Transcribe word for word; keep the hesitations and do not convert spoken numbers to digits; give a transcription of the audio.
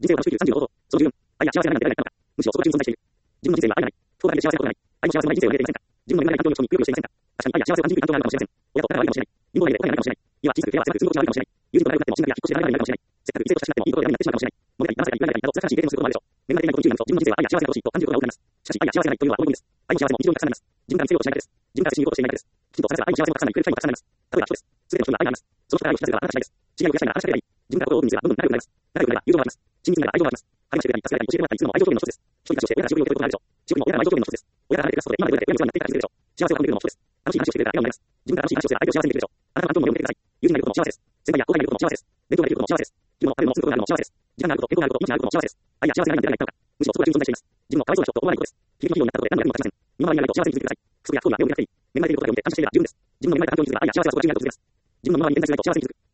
人生を楽しく生きるさんじゅうのこと、その自分、愛や幸せな何なんて得られないのか、むしろそこ中に存在している。自分の人生は愛がない。当然で幸せなことがない。愛の幸せの人生を得ていませんか。自分の恵まれない環境に潜み、くよくよしていませんか。確かに愛や幸せを感じにくい環境があるかもしれません。親と親が悪いかもしれない。貧乏な家で親がいないかもしれない。家は小さく部屋は狭く住むことがあるかもしれない。友人と仲良くなっても進学や引っ越しで離れるようになるかもしれない。せっかく異性と親しくなってもいいことを選びになってしまうかもしれない。モテたり、騙されたり、言われたりなど、難しい経験をすることもあるでしょう。恵まれていないことに注意なると、自分の人生は愛や幸せが欲しいと感じることが多くなります。しかし、愛や幸せがないというのはこの意味です。愛も幸せも非常にたくさんあります。自分から見せようとしないからです。自分から自信に行こうとしていないからです。きちんと探せば愛も幸せもたくさんあり、くれる際もたくさんあります。例えば人です。すべての人には愛があります。その人から愛を引き出せばあなた次第です。知り合いを増やしたいなら話しかければいい。自分から心をオープンにすればどんどん仲良くなります。仲良くなれば友情があります。親密になれば愛情があります。励ましてくれたり、助けられたり、教えてもらったりするのも愛情表現の一つです。人に感謝をして親から仕送りを受けることがあるでしょう。仕送りも親からの愛情表現の一つです。親から離れて暮らすことで今までどうやって親になっていたか気づくでしょう。幸せを感じるのも一つです。楽しい話をしてくれたら笑顔になります。自分から楽しい話をすれば相手を幸せにできるでしょう。あなたの環境にも読んでください。友人がいることも幸せです。先輩や後輩がいることも幸せです。勉強ができることも幸せです。着るもの食べるもの住むことがあるのも幸せです。時間があること、健康があること、命があることも幸せです。愛や幸せがないなんて何が言ったのか。むしろそこが中に存在しています。自分のかわいそうな人と思わないことです。響き企業になったことで何の役にも立ちません。身の回りにあると幸せに気づいてください。不足や不幸には目を向けなくていい。恵まれていることだけを見て感謝していれば十分です。自分の恵まれた環境に気づけば愛や幸せはそこ中にあると気づきます。自分の身の回りに現在するないと幸せに気づく。